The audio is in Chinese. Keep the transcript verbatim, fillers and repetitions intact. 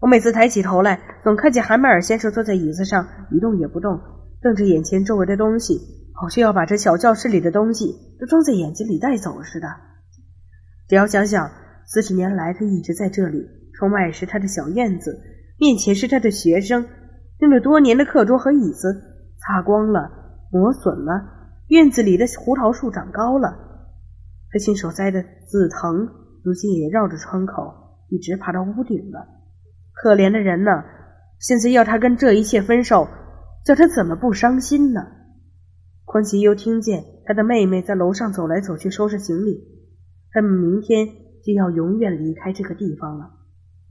我每次抬起头来，总看见韩麦尔先生坐在椅子上一动也不动，瞪着眼前周围的东西，好像要把这小教室里的东西都装在眼睛里带走似的。只要想想四十年来他一直在这里，窗外是他的小院子，面前是他的学生，用了多年的课桌和椅子擦光了，磨损了，院子里的胡桃树长高了，他亲手栽的紫藤如今也绕着窗口一直爬到屋顶了。可怜的人呢，现在要他跟这一切分手，叫他怎么不伤心呢？匡琪又听见他的妹妹在楼上走来走去收拾行李，他们明天就要永远离开这个地方了。